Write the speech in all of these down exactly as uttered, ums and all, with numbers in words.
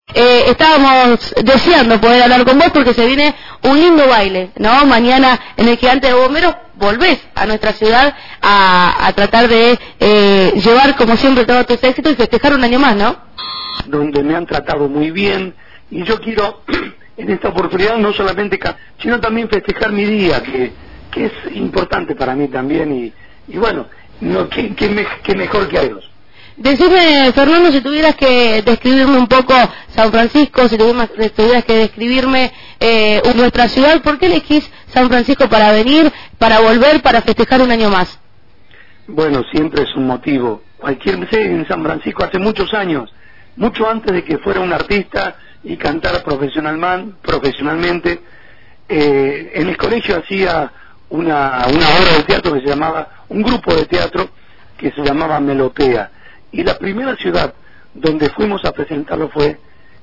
Eh, estábamos deseando poder hablar con vos porque se viene un lindo baile, ¿no? Mañana en el Gigante de Bomberos volvés a nuestra ciudad a, a tratar de eh, llevar como siempre todos tus éxitos y festejar un año más, ¿no? Donde me han tratado muy bien y yo quiero en esta oportunidad no solamente sino también festejar mi día que, que es importante para mí también y, y bueno, no, ¿qué, qué, me, qué mejor que a Dios? Decime, Fernando, si tuvieras que describirme un poco San Francisco, si tuvieras, tuvieras que describirme eh, nuestra ciudad, ¿por qué elegís San Francisco para venir, para volver, para festejar un año más? Bueno, siempre es un motivo. Cualquier sé en San Francisco hace muchos años, mucho antes de que fuera un artista y cantara profesional, profesionalmente, eh, en el colegio hacía una, una obra de teatro que se llamaba, un grupo de teatro que se llamaba Melopea. Y la primera ciudad donde fuimos a presentarlo fue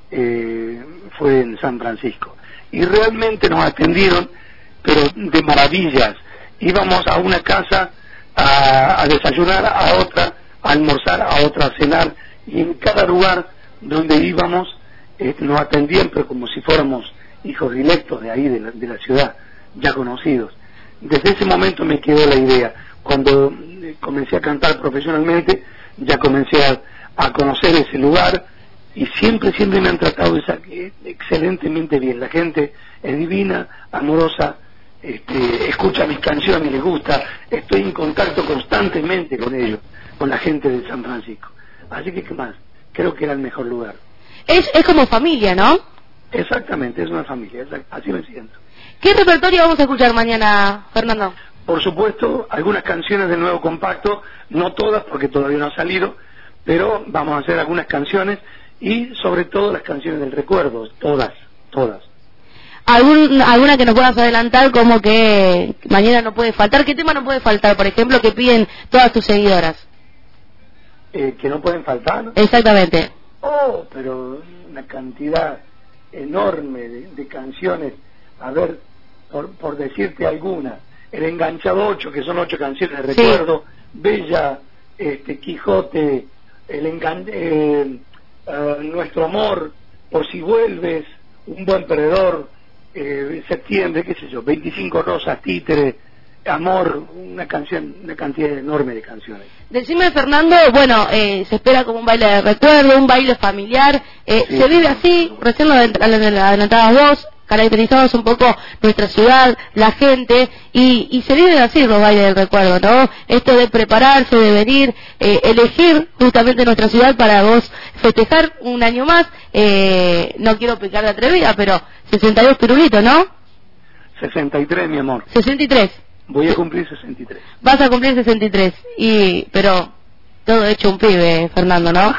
eh, fue en San Francisco. Y realmente nos atendieron, pero de maravillas. Íbamos a una casa a, a desayunar, a otra a almorzar, a otra a cenar. Y en cada lugar donde íbamos eh, nos atendían, pero como si fuéramos hijos directos de ahí, de la, de la ciudad, ya conocidos. Desde ese momento me quedó la idea. Cuando eh, comencé a cantar profesionalmente, ya comencé a, a conocer ese lugar y siempre, siempre me han tratado esa, eh, excelentemente bien. La gente es divina, amorosa, este, escucha mis canciones, les gusta, estoy en contacto constantemente con ellos, con la gente de San Francisco. Así que, ¿qué más? Creo que era el mejor lugar. Es, es como familia, ¿no? Exactamente, es una familia, así me siento. ¿Qué repertorio vamos a escuchar mañana, Fernando? Por supuesto, algunas canciones del nuevo compacto, no todas porque todavía no ha salido, pero vamos a hacer algunas canciones y sobre todo las canciones del recuerdo, todas, todas. ¿Algún, ¿Alguna que nos puedas adelantar como que mañana no puede faltar? ¿Qué tema no puede faltar, por ejemplo, que piden todas tus seguidoras? Eh, ¿Que no pueden faltar? Exactamente. Oh, pero una cantidad enorme de, de canciones, a ver, por, por decirte alguna. El Enganchado ocho, que son ocho canciones de recuerdo, sí. Bella, este, Quijote, el engan eh, uh, Nuestro Amor, Por si vuelves, Un buen perdedor, eh, Septiembre, qué sé yo, veinticinco rosas, Títere, Amor, una canción, una cantidad enorme de canciones. Decime, Fernando, bueno, eh, se espera como un baile de recuerdo, un baile familiar, eh, sí, se vive así, recién lo adelantabas vos, caracterizamos un poco nuestra ciudad, la gente, y, y se viven así los bailes del recuerdo, ¿no? Esto de prepararse, de venir, eh, elegir justamente nuestra ciudad para vos festejar un año más, eh, no quiero picar de atrevida, pero sesenta y dos pirulitos, ¿no? sesenta y tres, mi amor. sesenta y tres. Voy a cumplir sesenta y tres. Vas a cumplir sesenta y tres, y, pero todo hecho un pibe, Fernando, ¿no?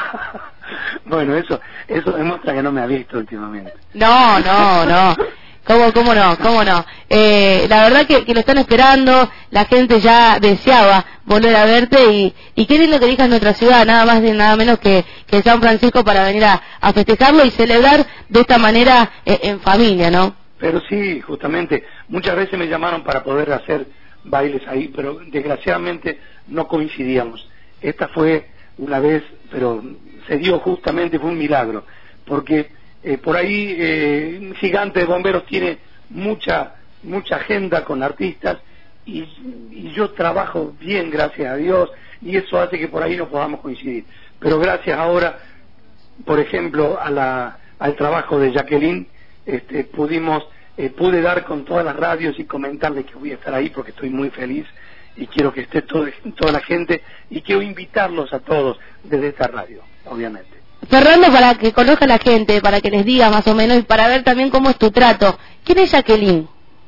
Bueno, eso eso demuestra que no me ha visto últimamente. No, no, no. ¿Cómo, cómo no? ¿Cómo no? Eh, la verdad que, que lo están esperando, la gente ya deseaba volver a verte y, y qué lindo que elijas nuestra ciudad, nada más y nada menos que, que San Francisco para venir a, a festejarlo y celebrar de esta manera eh, en familia, ¿no? Pero sí, justamente, muchas veces me llamaron para poder hacer bailes ahí, pero desgraciadamente no coincidíamos. Esta fue una vez, pero se dio justamente, fue un milagro, porque eh, por ahí eh, Gigante de Bomberos tiene mucha mucha agenda con artistas y, y yo trabajo bien, gracias a Dios, y eso hace que por ahí no podamos coincidir. Pero gracias ahora, por ejemplo, a la, al trabajo de Jacqueline, este, pudimos, eh, pude dar con todas las radios y comentarle que voy a estar ahí porque estoy muy feliz y quiero que esté todo, toda la gente y quiero invitarlos a todos desde esta radio, obviamente. Fernando, para que conozca la gente, para que les diga más o menos y para ver también cómo es tu trato. ¿Quién es Jacqueline?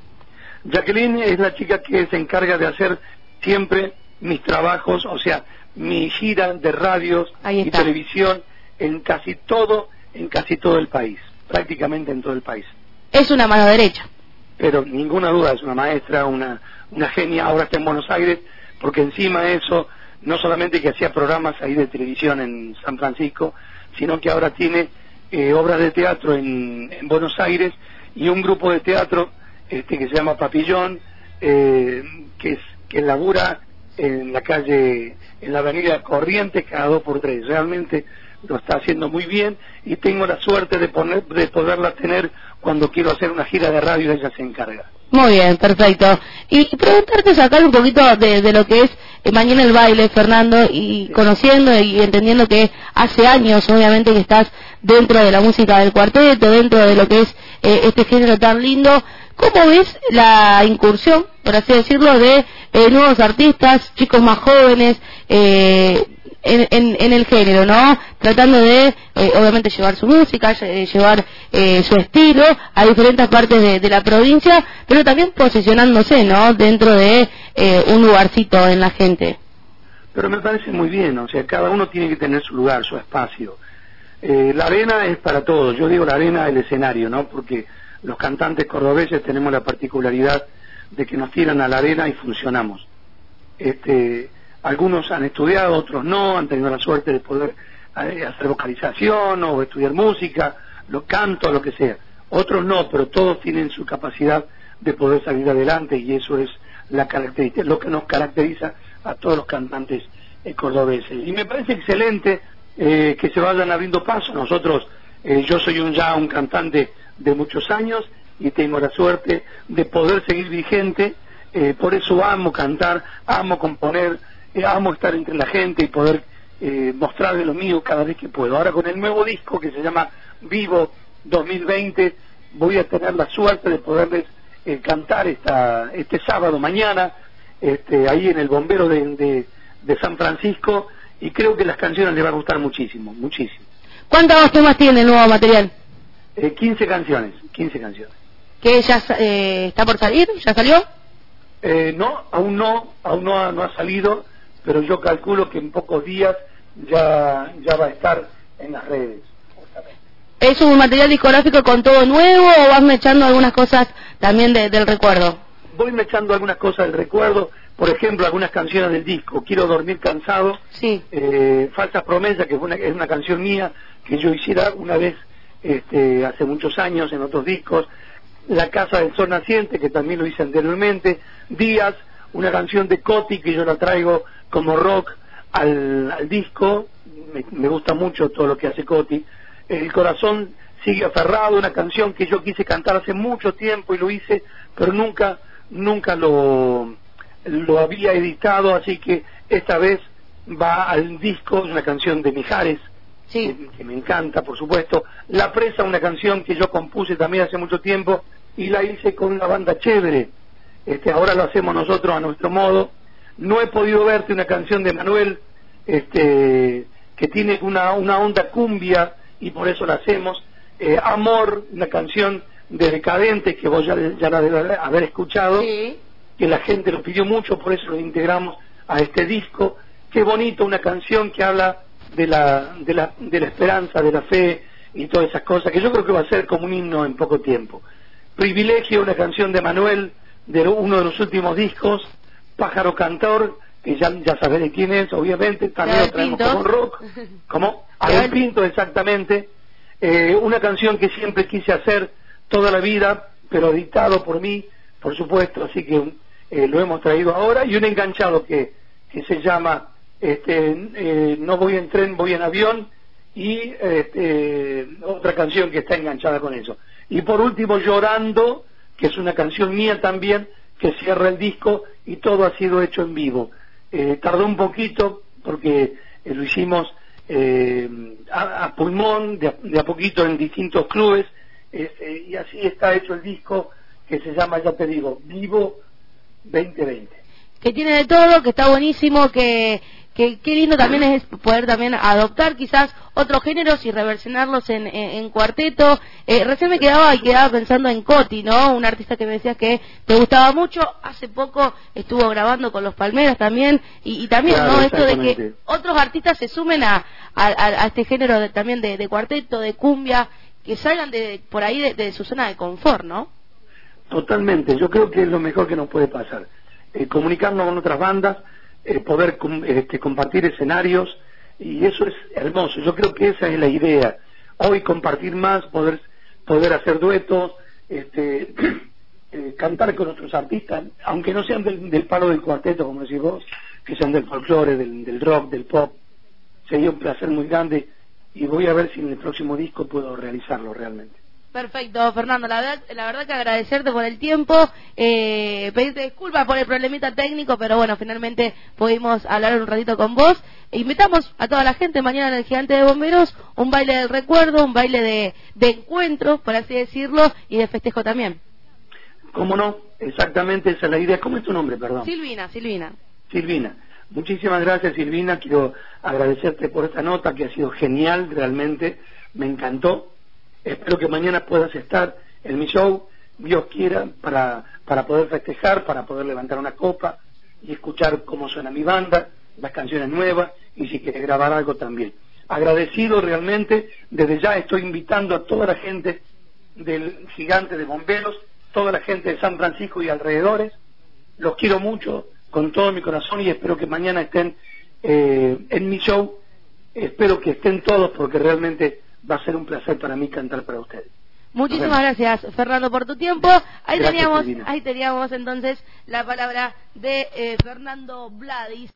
Jacqueline es la chica que se encarga de hacer siempre mis trabajos, o sea, mi gira de radios y televisión en casi todo, en casi todo el país, prácticamente en todo el país. Es una mano derecha. Pero ninguna duda, es una maestra, una, una genia, ahora está en Buenos Aires, porque encima de eso, no solamente que hacía programas ahí de televisión en San Francisco, sino que ahora tiene eh, obras de teatro en, en Buenos Aires y un grupo de teatro este, que se llama Papillón, eh, que, es, que labura en la calle, en la avenida Corrientes cada dos por tres. Realmente lo está haciendo muy bien y tengo la suerte de, poner, de poderla tener cuando quiero hacer una gira de radio, ella se encarga. Muy bien, perfecto. Y preguntarte, sacar un poquito de, de lo que es eh, Mañana el Baile, Fernando, y sí. Conociendo y entendiendo que hace años, obviamente, que estás dentro de la música del cuarteto, dentro de lo que es eh, este género tan lindo. ¿Cómo ves la incursión, por así decirlo, de eh, nuevos artistas, chicos más jóvenes, eh, en, en, en el género, ¿no? Tratando de, eh, obviamente, llevar su música, llevar eh, su estilo a diferentes partes de, de la provincia, pero también posicionándose, ¿no? Dentro de eh, un lugarcito en la gente. Pero me parece muy bien, o sea, cada uno tiene que tener su lugar, su espacio. Eh, la arena es para todos, yo digo la arena del escenario, ¿no? Porque los cantantes cordobeses tenemos la particularidad de que nos tiran a la arena y funcionamos. Este, algunos han estudiado, otros no, han tenido la suerte de poder eh, hacer vocalización o estudiar música, lo canto, lo que sea. Otros no, pero todos tienen su capacidad de poder salir adelante y eso es la característica, lo que nos caracteriza a todos los cantantes eh, cordobeses. Y me parece excelente eh, que se vayan abriendo paso. Nosotros, eh, yo soy un ya un cantante de muchos años y tengo la suerte de poder seguir vigente, eh, por eso amo cantar, amo componer, eh, amo estar entre la gente y poder eh, mostrar de lo mío cada vez que puedo. Ahora con el nuevo disco que se llama Vivo dos mil veinte voy a tener la suerte de poderles eh, cantar esta, este sábado mañana este, ahí en el Bombero de, de, de San Francisco, y creo que las canciones les va a gustar muchísimo, muchísimo. ¿Cuántos temas tiene el nuevo material? Eh, quince canciones, quince canciones. ¿Que ya eh, está por salir? ¿Ya salió? Eh, no, aún no, aún no ha, no ha salido, pero yo calculo que en pocos días ya, ya va a estar en las redes. ¿Es un material discográfico con todo nuevo o vas mechando algunas cosas también de, del recuerdo? Voy mechando algunas cosas del recuerdo, por ejemplo, algunas canciones del disco. Quiero dormir cansado, sí. eh, Falsas promesas, que es una, es una canción mía que yo hiciera una vez este, hace muchos años en otros discos. La Casa del Sol Naciente, que también lo hice anteriormente. Días, una canción de Coti que yo la traigo como rock al, al disco. Me, me gusta mucho todo lo que hace Coti. El corazón sigue aferrado, una canción que yo quise cantar hace mucho tiempo y lo hice, pero nunca, nunca lo, lo había editado, así que esta vez va al disco, es una canción de Mijares, sí. que, que me encanta, por supuesto. La Presa, una canción que yo compuse también hace mucho tiempo y la hice con una banda chévere. Este, ahora lo hacemos nosotros a nuestro modo. No he podido verte, una canción de Manuel, este, que tiene una, una onda cumbia y por eso la hacemos. Eh, Amor, una canción de Decadente que vos ya, ya la debes haber escuchado, sí. Que la gente lo pidió mucho, por eso lo integramos a este disco. Qué bonito, una canción que habla de la, de la, de la esperanza, de la fe y todas esas cosas, que yo creo que va a ser como un himno en poco tiempo. Privilegio, una canción de Manuel, de uno de los últimos discos. Pájaro Cantor, que ya, ya sabés de quién es, obviamente, también lo traemos como rock. ¿Cómo? Abel Pinto, exactamente. Eh, una canción que siempre quise hacer toda la vida, pero dictado por mí, por supuesto, así que eh, lo hemos traído ahora. Y un enganchado que, que se llama este, eh, No voy en tren, voy en avión, y este, otra canción que está enganchada con eso. Y por último, Llorando, que es una canción mía también, que cierra el disco, y todo ha sido hecho en vivo. Eh, tardó un poquito, porque eh, lo hicimos eh, a, a pulmón, de a, de a poquito en distintos clubes, eh, y así está hecho el disco, que se llama, ya te digo, Vivo veinte veinte. Que tiene de todo, que está buenísimo, que... que qué lindo también es poder también adoptar quizás otros géneros y reversionarlos en, en, en cuarteto. Eh, recién me quedaba y quedaba pensando en Coti, ¿no? Un artista que me decías que te gustaba mucho. Hace poco estuvo grabando con Los Palmeras también, y, y también, claro, ¿no? Esto de que otros artistas se sumen a, a, a este género de, también de, de cuarteto, de cumbia, que salgan de por ahí de, de su zona de confort, ¿no? Totalmente, yo creo que es lo mejor que nos puede pasar. Eh, comunicarnos con otras bandas, Eh, poder com, este, compartir escenarios, y eso es hermoso. Yo creo que esa es la idea, hoy compartir más, poder poder hacer duetos, este, eh, cantar con otros artistas, aunque no sean del, del palo del cuarteto, como decís vos, que sean del folclore, del, del rock, del pop. Sería un placer muy grande y voy a ver si en el próximo disco puedo realizarlo realmente. Perfecto, Fernando, la verdad, la verdad que agradecerte por el tiempo, eh, pedirte disculpas por el problemita técnico, pero bueno, finalmente pudimos hablar un ratito con vos. E invitamos a toda la gente mañana en el Gigante de Bomberos, un baile del recuerdo, un baile de, de encuentro, por así decirlo, y de festejo también. ¿Cómo no? Exactamente esa es la idea. ¿Cómo es tu nombre, perdón? Silvina, Silvina. Silvina. Muchísimas gracias, Silvina. Quiero agradecerte por esta nota que ha sido genial, realmente me encantó. Espero que mañana puedas estar en mi show, Dios quiera, para, para poder festejar, para poder levantar una copa y escuchar cómo suena mi banda, las canciones nuevas, y si quieres grabar algo también. Agradecido realmente, desde ya estoy invitando a toda la gente del Gigante de Bomberos, toda la gente de San Francisco y alrededores, los quiero mucho, con todo mi corazón, y espero que mañana estén eh, en mi show, espero que estén todos, porque realmente va a ser un placer para mí cantar para ustedes. Muchísimas gracias, Fernando, por tu tiempo. Ahí Gracias, teníamos, Silvina. ahí teníamos entonces la palabra de eh, Fernando Vladis.